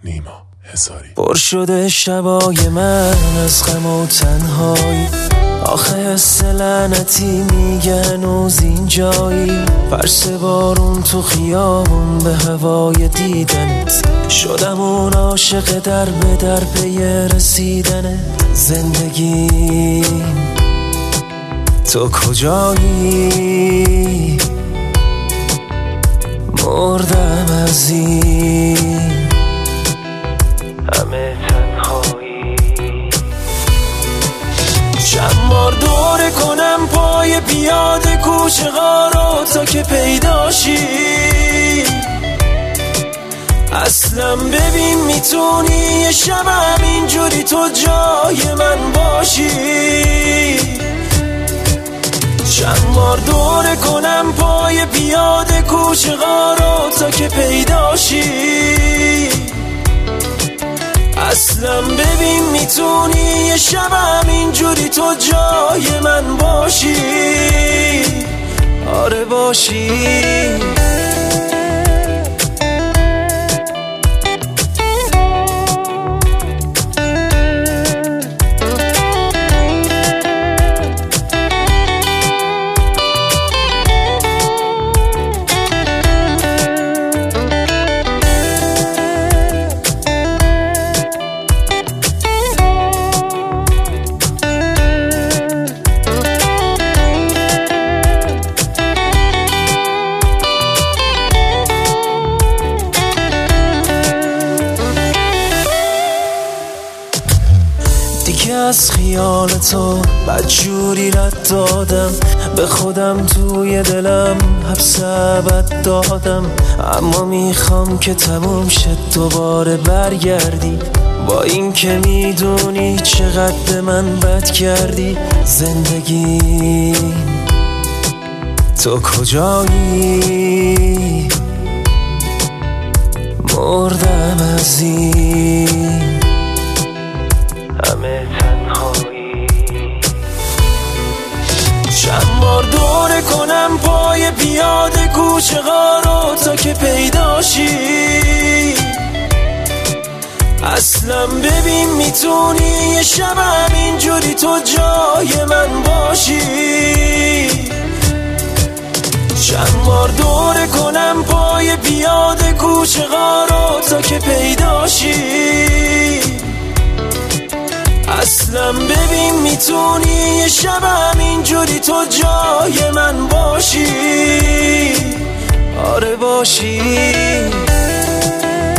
نیما هزاری. پر شده شبای من از غم و تنهایی، آخه حس لعنتی میگه هنوز اینجایی. فرش بارون تو خیابون به هوای دیدنت، شدم اون عاشق در به در پی رسیدنت. زندگی تو کجایی؟ مردم از این همه تنهایی. چند بار دوره کنم پای پیاده کوچه ها رو تا که پیداشی. اصلا ببین میتونی یه شب همینجوری تو جای من باشی. چند بار دوره کنم پای پیاده کوچه ها رو تا که پیداشی. اصلا ببین میتونی یه شب همینجوری تو جای من باشی. آره باشی. دیگه از خیال تو بدجوری رد دادم، به خودم توی دلم حبس ابد دادم. اما میخوام که تموم شد دوباره برگردی، با این که میدونی چقدر من بد کردی. زندگی تو کجایی؟ مردم از این همه تنهایی. چند بار دوره کنم پای پیاده کوچه ها رو تا که پیداشی. اصلا ببین میتونی یه شب همینجوری تو جای من باشی. چند بار دوره کنم پای پیاده کوچه ها رو تا که پیداشی. اصلا ببین میتونی یه شب همینجوری تو جای من باشی. آره باشی.